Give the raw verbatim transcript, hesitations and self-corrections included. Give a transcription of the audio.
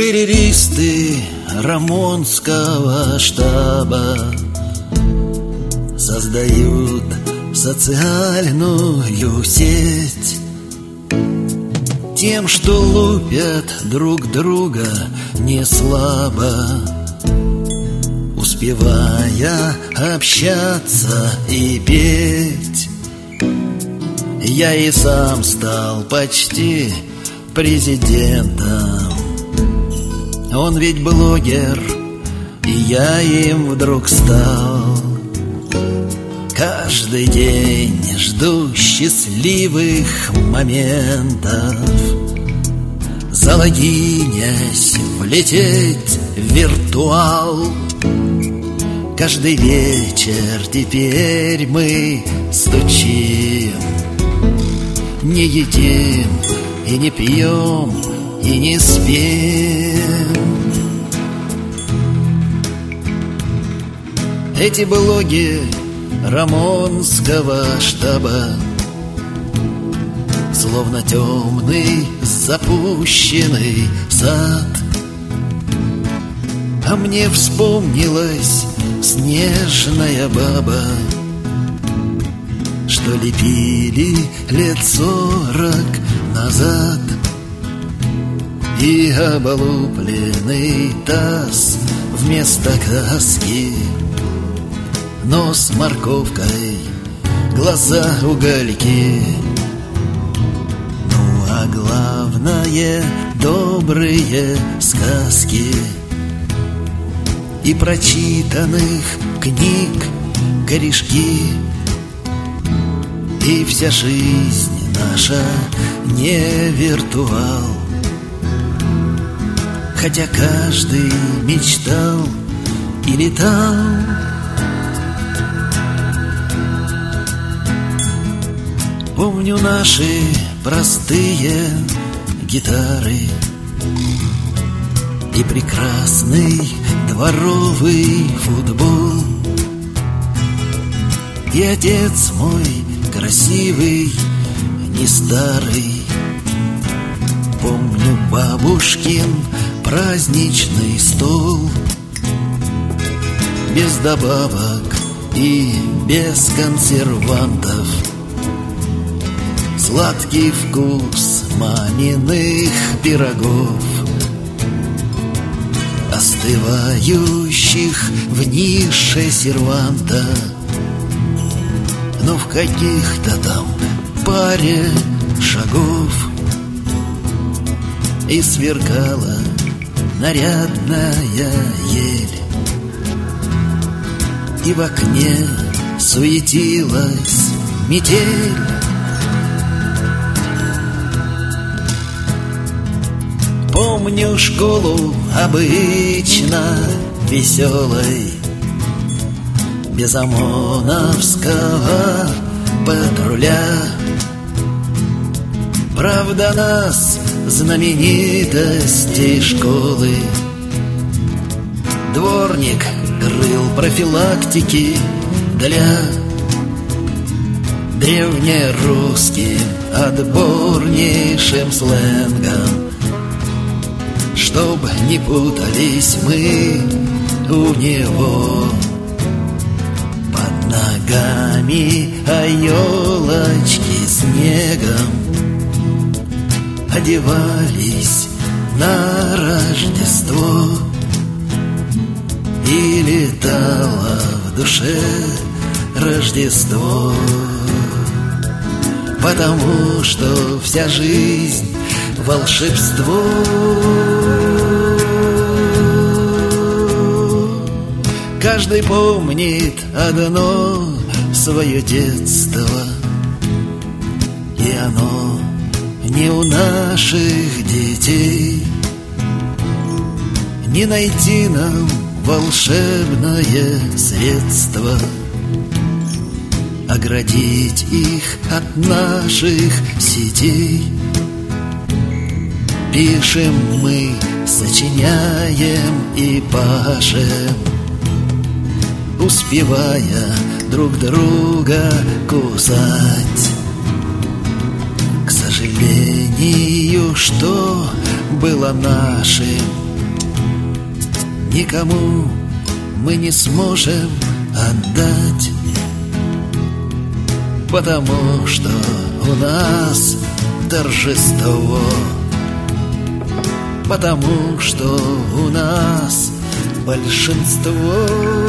Шерреристы рамонского штаба создают социальную сеть тем, что лупят друг друга не слабо, успевая общаться и петь. Я и сам стал почти президентом. Он ведь блогер, и я им вдруг стал. Каждый день жду счастливых моментов, залогинясь, влететь в виртуал. Каждый вечер теперь мы стучим, не едим и не пьем и не спим. Эти блоги рамонского штаба словно темный запущенный сад. А мне вспомнилась снежная баба, что лепили лет сорок назад, и облупленный таз вместо каски, нос морковкой, глаза угольки. Ну а главное — добрые сказки. И прочитанных книг корешки, и вся жизнь наша не виртуал. Хотя каждый мечтал и летал. Помню наши простые гитары и прекрасный дворовый футбол. И отец мой красивый, не старый. Помню бабушкин праздничный стол, без добавок и без консервантов. Сладкий вкус маминых пирогов, остывающих в нише серванта. Но в каких-то там паре шагов и сверкала нарядная ель, и в окне суетилась метель. Помню школу обычно веселой, без ОМОНовского патруля. Правда, нас, знаменитостей школы, дворник крыл профилактики для древнерусским отборнейшим сленгом, чтоб не путались мы у него под ногами, а елочки снегом одевались на Рождество, и летало в душе Рождество, потому что вся жизнь — волшебство. Каждый помнит одно свое детство, и оно не у наших детей. Не найти нам волшебное средство оградить их от наших сетей. Пишем мы, сочиняем и пашем, успевая друг друга кусать. К сожалению, что было нашим, никому мы не сможем отдать, потому что у нас торжество, потому что у нас большинство.